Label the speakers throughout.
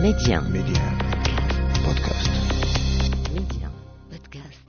Speaker 1: Média
Speaker 2: بودكاست.
Speaker 1: Média Podcast.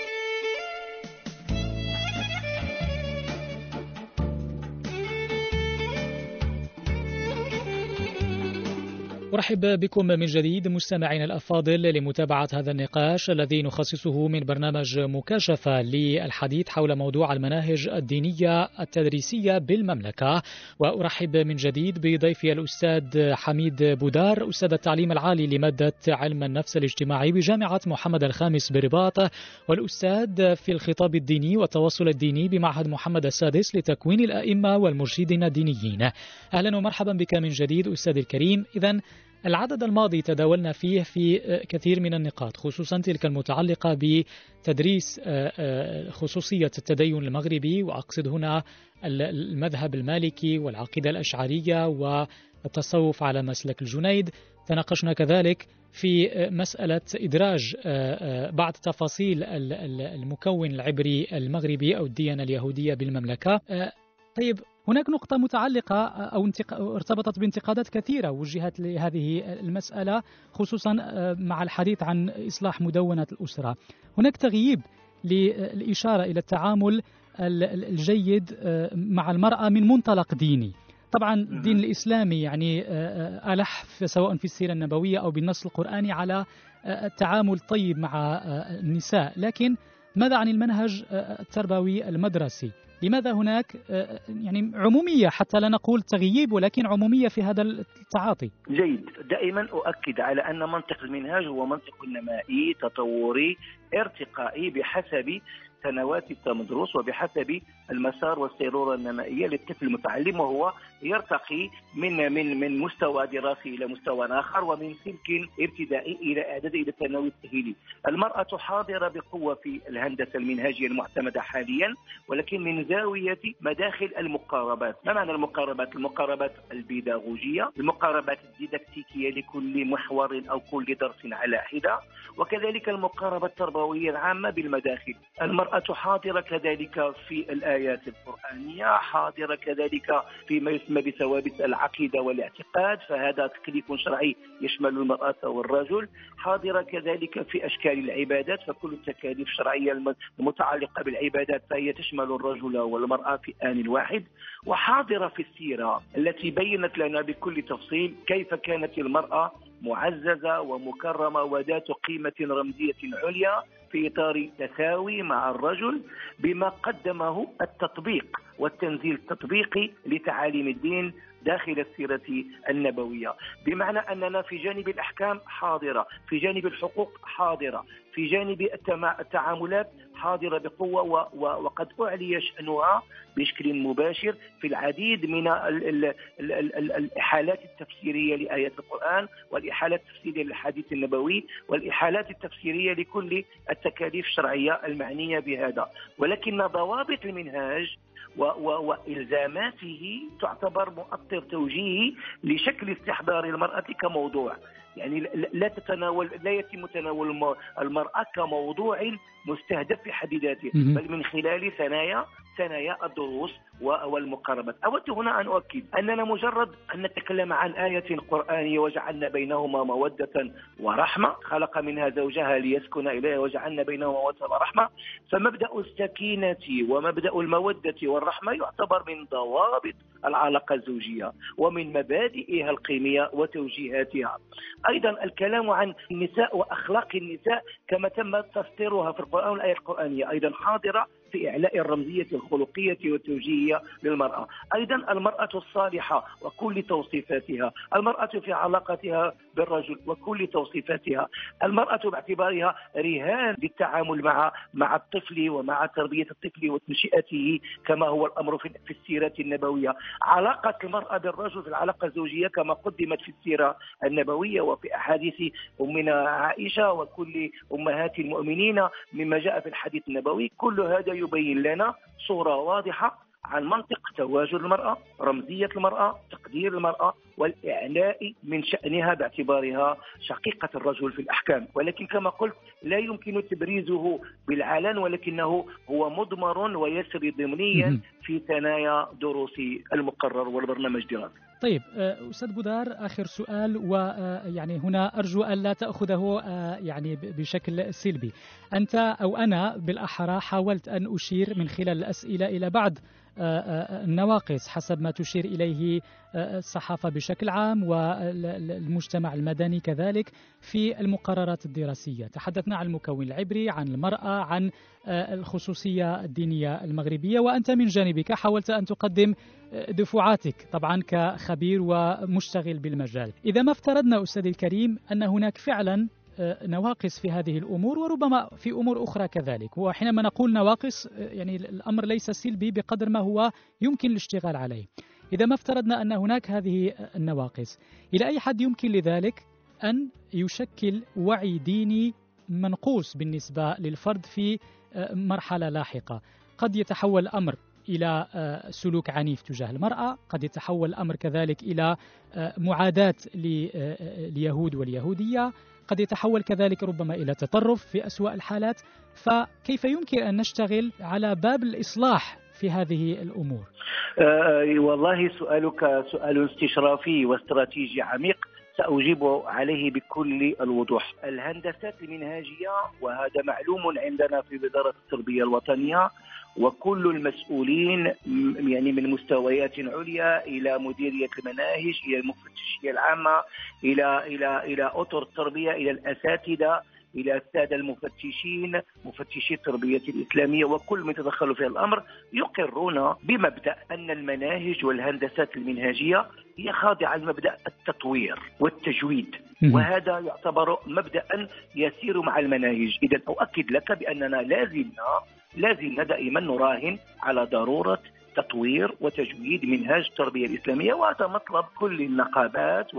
Speaker 3: أرحب بكم من جديد مستمعينا الأفاضل لمتابعة هذا النقاش الذي نخصصه من برنامج مكاشفة للحديث حول موضوع المناهج الدينية التدريسية بالمملكة. وأرحب من جديد بضيفي الأستاذ حميد بودار، أستاذ التعليم العالي لمادة علم النفس الاجتماعي بجامعة محمد الخامس برباط، والأستاذ في الخطاب الديني والتواصل الديني بمعهد محمد السادس لتكوين الأئمة والمرشدين الدينيين. أهلا ومرحبا بك من جديد أستاذ الكريم. إذن العدد الماضي تداولنا فيه في كثير من النقاط، خصوصا تلك المتعلقة بتدريس خصوصية التدين المغربي، وأقصد هنا المذهب المالكي والعقيدة الأشعرية والتصوف على مسلك الجنيد. تناقشنا كذلك في مسألة إدراج بعض تفاصيل المكون العبري المغربي أو الديانة اليهودية بالمملكة. طيب، هناك نقطة متعلقة أو ارتبطت بانتقادات كثيرة وجهت لهذه المسألة، خصوصا مع الحديث عن إصلاح مدونة الأسرة. هناك تغييب للإشارة إلى التعامل الجيد مع المرأة من منطلق ديني. طبعا الدين الإسلامي يعني ألح سواء في السيرة النبوية أو بالنص القرآني على التعامل الطيب مع النساء، لكن ماذا عن المنهج التربوي المدرسي؟ لماذا هناك يعني عمومية، حتى لا نقول تغييب، ولكن عمومية في هذا التعاطي؟
Speaker 4: جيد. دائما أؤكد على أن منطق المنهاج هو منطق نمائي تطوري ارتقائي بحسب سنوات التمدرس وبحسب المسار والسيرورة النمائية للطفل المتعلم، وهو يرتقي من مستوى دراسي إلى مستوى آخر، ومن سلك ابتدائي إلى إعدادي إلى ثانوي التأهيلي. المرأة حاضرة بقوة في الهندسة المنهجية المعتمدة حاليا، ولكن من زاوية مداخل المقاربات. ما معنى المقاربات؟ المقاربات البيداغوجية، المقاربات الديداكتيكية لكل محور أو كل درس على حدة، وكذلك المقاربة التربوية العامة بالمداخل. المرأة حاضرة كذلك في الآيات القرآنية، حاضرة كذلك فيما يسمى بثوابت العقيدة والاعتقاد، فهذا تكليف شرعي يشمل المرأة والرجل. حاضرة كذلك في أشكال العبادات، فكل التكاليف الشرعية المتعلقة بالعبادات فهي تشمل الرجل والمرأة في آن واحد. وحاضرة في السيرة التي بينت لنا بكل تفصيل كيف كانت المرأة معززة ومكرمة وذات قيمة رمزية عليا في إطار تساوي مع الرجل، بما قدمه التطبيق والتنزيل التطبيقي لتعاليم الدين داخل السيرة النبوية. بمعنى أننا في جانب الأحكام حاضرة، في جانب الحقوق حاضرة، في جانب التعاملات حاضرة بقوة، وقد أعلي شأنها بشكل مباشر في العديد من الإحالات التفسيرية لآيات القرآن، والإحالات التفسيرية للحديث النبوي، والإحالات التفسيرية لكل التكاليف الشرعية المعنية بهذا. ولكن ضوابط المنهاج وإلزاماته تعتبر مؤطر توجيهي لشكل استحضار المرأة كموضوع، يعني لا يتم تناول المرأة كموضوع مستهدف في حد ذاته، بل من خلال ثنايا الدروس والمقاربات. أود هنا أن أؤكد أننا مجرد أن نتكلم عن آية قرآنية وجعلنا بينهما مودة ورحمة، خلق منها زوجها ليسكن إليها وجعلنا بينهما مودة ورحمة، فمبدأ السكينة ومبدأ المودة والرحمة يعتبر من ضوابط العلاقة الزوجية ومن مبادئها القيمية وتوجيهاتها. أيضا الكلام عن النساء وأخلاق النساء كما تم تسطيرها في القرآن والآية القرآنية أيضا حاضرة في إعلاء الرمزية الخلقية والتوجيهية للمرأة. أيضا المرأة الصالحة وكل توصيفاتها، المرأة في علاقتها بالرجل وكل توصيفاتها، المرأة باعتبارها رهان للتعامل مع الطفل ومع تربية الطفل وتنشئته كما هو الأمر في السيرة النبوية. علاقة المرأة بالرجل في العلاقة الزوجية كما قدمت في السيرة النبوية وفي أحاديث أمنا عائشة وكل أمهات المؤمنين مما جاء في الحديث النبوي، كل هذا يبين لنا صورة واضحة عن منطق تواجد المرأة، رمزية المرأة، تقدير المرأة، والإعلاء من شأنها باعتبارها شقيقة الرجل في الأحكام. ولكن كما قلت لا يمكن تبريزه بالعلن، ولكنه هو مضمر ويسري ضمنيا في ثنايا دروس المقرر والبرنامج الدراسي.
Speaker 3: طيب أستاذ بودار، آخر سؤال، ويعني هنا أرجو أن لا تأخذه يعني بشكل سلبي. أنت أو أنا بالأحرى حاولت أن أشير من خلال الأسئلة إلى بعض النواقص حسب ما تشير إليه الصحافة بشكل عام والمجتمع المدني كذلك في المقررات الدراسية. تحدثنا عن المكون العبري، عن المرأة، عن الخصوصية الدينية المغربية، وأنت من جانبك حاولت أن تقدم دفعاتك طبعا كخبير ومشتغل بالمجال. إذا ما افترضنا أستاذي الكريم أن هناك فعلا نواقص في هذه الأمور وربما في أمور أخرى كذلك، وحينما نقول نواقص يعني الأمر ليس سلبي بقدر ما هو يمكن الاشتغال عليه. إذا ما افترضنا أن هناك هذه النواقص، إلى أي حد يمكن لذلك أن يشكل وعي ديني منقوص بالنسبة للفرد في مرحلة لاحقة؟ قد يتحول الأمر إلى سلوك عنيف تجاه المرأة، قد يتحول الأمر كذلك إلى معاداة لليهود واليهودية، قد يتحول كذلك ربما إلى تطرف في أسوأ الحالات. فكيف يمكن أن نشتغل على باب الإصلاح في هذه الأمور؟
Speaker 4: والله سؤالك سؤال استشرافي واستراتيجي عميق، سأجيب عليه بكل الوضوح. الهندسات المنهاجية، وهذا معلوم عندنا في وزارة التربية الوطنية، وكل المسؤولين يعني من مستويات عليا إلى مديرية المناهج إلى المفتشية العامة إلى أطر التربية إلى الأساتذة إلى السادة المفتشين مفتشي التربية الإسلامية وكل من يتدخل في الأمر، يقرون بمبدأ أن المناهج والهندسات المنهاجية هي خاضعة لمبدأ التطوير والتجويد، وهذا يعتبر مبدأ يسير مع المناهج. إذا أؤكد لك بأننا لازلنا دائما نراهن على ضرورة تطوير وتجويد منهاج التربية الإسلامية، وهذا مطلب كل النقابات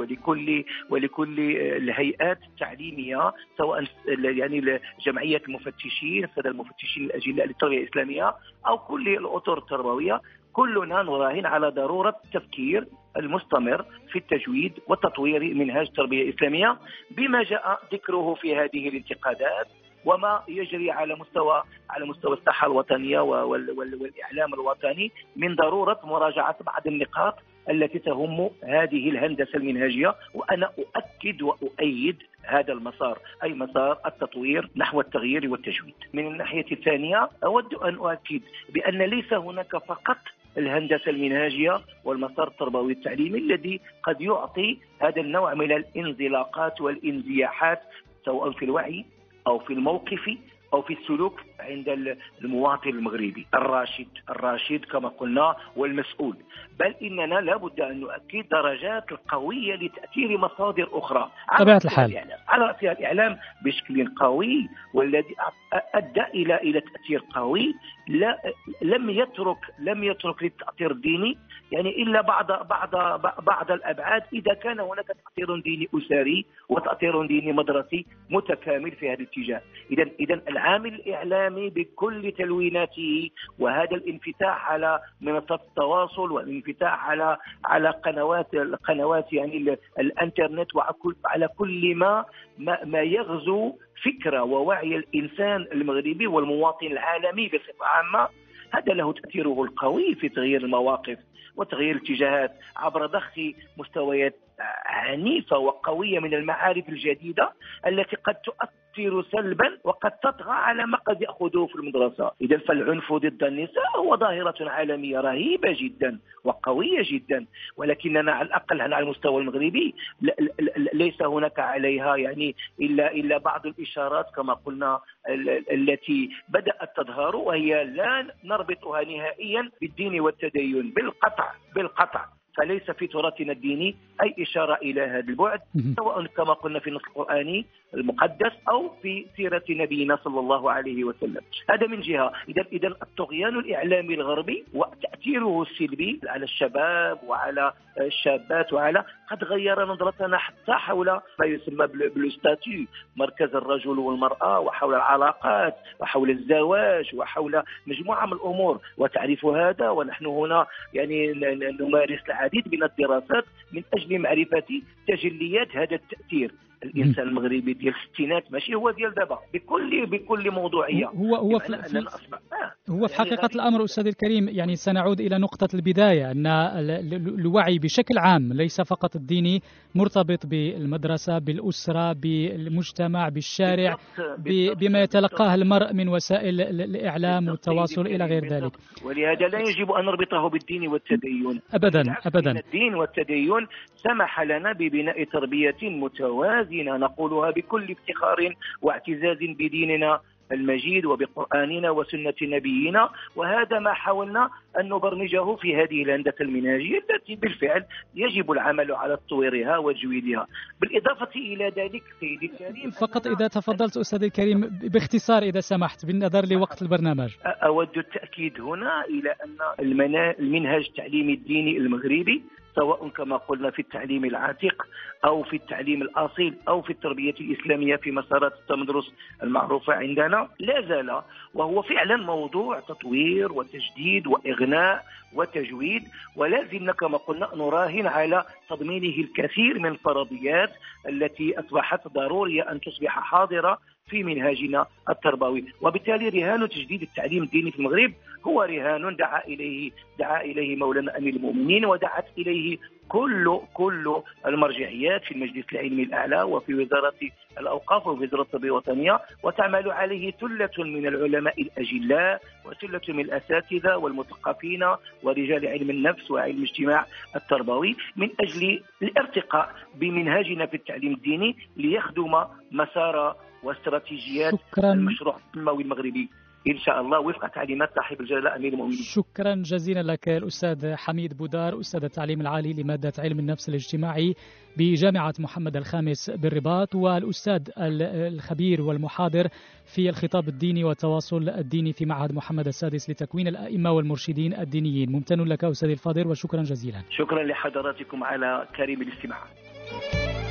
Speaker 4: ولكل الهيئات التعليمية، سواء يعني جمعية المفتشين، السادة المفتشين الأجلاء للتربية الإسلامية أو كل الأطر التربوية. كلنا نراهن على ضرورة التفكير المستمر في التجويد وتطوير منهاج التربية الإسلامية بما جاء ذكره في هذه الانتقادات وما يجري على مستوى الساحة الوطنية والإعلام الوطني من ضرورة مراجعة بعض النقاط التي تهم هذه الهندسة المنهجية. وأنا أؤكد وأؤيد هذا المسار، أي مسار التطوير نحو التغيير والتجويد. من الناحية الثانية أود أن أؤكد بأن ليس هناك فقط الهندسة المنهجية والمسار التربوي التعليمي الذي قد يعطي هذا النوع من الانزلاقات والانزياحات سواء في الوعي أو في الموقف أو في السلوك عند المواطن المغربي الراشد كما قلنا والمسؤول. بل إننا لابد أن نؤكد درجات القوية لتأثير مصادر أخرى
Speaker 3: طبيعة الحال
Speaker 4: على رأسها الإعلام بشكل قوي، والذي أدى إلى تأثير قوي لم يترك للتأثير الديني يعني إلا بعض الأبعاد، إذا كان هناك تأثير ديني أسري وتأثير ديني مدرسي متكامل في هذا الاتجاه. إذا العامل الإعلامي بكل تلويناته، وهذا الانفتاح على منصات التواصل والانفتاح على قنوات يعني الانترنت وعلى كل ما يغزو فكرة ووعي الإنسان المغربي والمواطن العالمي بصفة عامة، هذا له تأثيره القوي في تغيير المواقف وتغيير الاتجاهات عبر ضخ مستويات عنيفة وقوية من المعارف الجديدة التي قد تؤثر سلبا وقد تطغى على ما قد يأخذوه في المدرسة. إذا فالعنف ضد النساء هو ظاهرة عالمية رهيبة جدا وقوية جدا، ولكننا على الأقل على المستوى المغربي ليس هناك عليها يعني إلا بعض الإشارات كما قلنا التي بدأت تظهر، وهي لا نربطها نهائيا بالدين والتدين بالقطع. فليس في تراثنا الديني أي إشارة إلى هذا البعد، سواء كما قلنا في النص القرآني المقدس أو في سيرة نبينا صلى الله عليه وسلم. هذا من جهة. إذا الطغيان الإعلامي الغربي وتأثيره السلبي على الشباب وعلى الشابات وعلى قد غير نظرتنا حتى حول ما يسمى بالستاتيو، مركز الرجل والمرأة، وحول العلاقات وحول الزواج وحول مجموعة من الأمور. وتعرف هذا، ونحن هنا يعني نمارس العديد من الدراسات من أجل معرفة تجليات هذا التأثير. الانسان المغربي ديال الستينات ماشي هو ديال دابا بكل موضوعيه.
Speaker 3: هو في حقيقه الامر استاذ الكريم، يعني سنعود الى نقطه البدايه، ان الوعي بشكل عام ليس فقط الديني، مرتبط بالمدرسه، بالاسره، بالمجتمع، بالشارع، بما يتلقاه المرء من وسائل الاعلام والتواصل الى غير ذلك.
Speaker 4: ولهذا لا يجب ان نربطه بالدين والتدين
Speaker 3: ابدا.
Speaker 4: الدين والتدين سمح لنا ببناء تربيه متوازنه نقولها بكل افتخار واعتزاز بديننا المجيد وبقرآننا وسنة نبينا. وهذا ما حاولنا أن نبرمجه في هذه الهندسة المنهجية التي بالفعل يجب العمل على تطويرها وتجويدها. بالإضافة إلى ذلك سيدي الكريم،
Speaker 3: فقط إذا تفضلت أستاذ الكريم باختصار إذا سمحت بالنظر لوقت البرنامج،
Speaker 4: أود التأكيد هنا إلى أن المنهج التعليمي الديني المغربي، سواء كما قلنا في التعليم العتيق أو في التعليم الأصيل أو في التربية الإسلامية في مسارات التمدرس المعروفة عندنا، لا زال وهو فعلا موضوع تطوير وتجديد وإغناء وتجويد. ولازلنا كما قلنا نراهن على تضمينه الكثير من الفرضيات التي أصبحت ضرورية أن تصبح حاضرة في منهاجنا التربوي. وبالتالي رهان تجديد التعليم الديني في المغرب هو رهان دعا إليه مولانا أمير المؤمنين، ودعت إليه كل المرجعيات في المجلس العلمي الأعلى وفي وزارة الأوقاف وفي وزارة التربية الوطنية، وتعمل عليه ثلة من العلماء الأجلاء وثلة من الأساتذة والمثقفين ورجال علم النفس وعلم الاجتماع التربوي من أجل الارتقاء بمنهاجنا في التعليم الديني ليخدم مسار واستراتيجيات المشروع التنموي المغربي إن شاء الله وفق تعليمات صاحب الجلالة أمير المؤمنين.
Speaker 3: شكرا جزيلا لك الأستاذ حميد بودار، أستاذ التعليم العالي لمادة علم النفس الاجتماعي بجامعة محمد الخامس بالرباط، والأستاذ الخبير والمحاضر في الخطاب الديني والتواصل الديني في معهد محمد السادس لتكوين الأئمة والمرشدين الدينيين. ممتن لك أستاذ الفاضل وشكرا جزيلا.
Speaker 4: شكرا لحضراتكم على كريم الاستماع.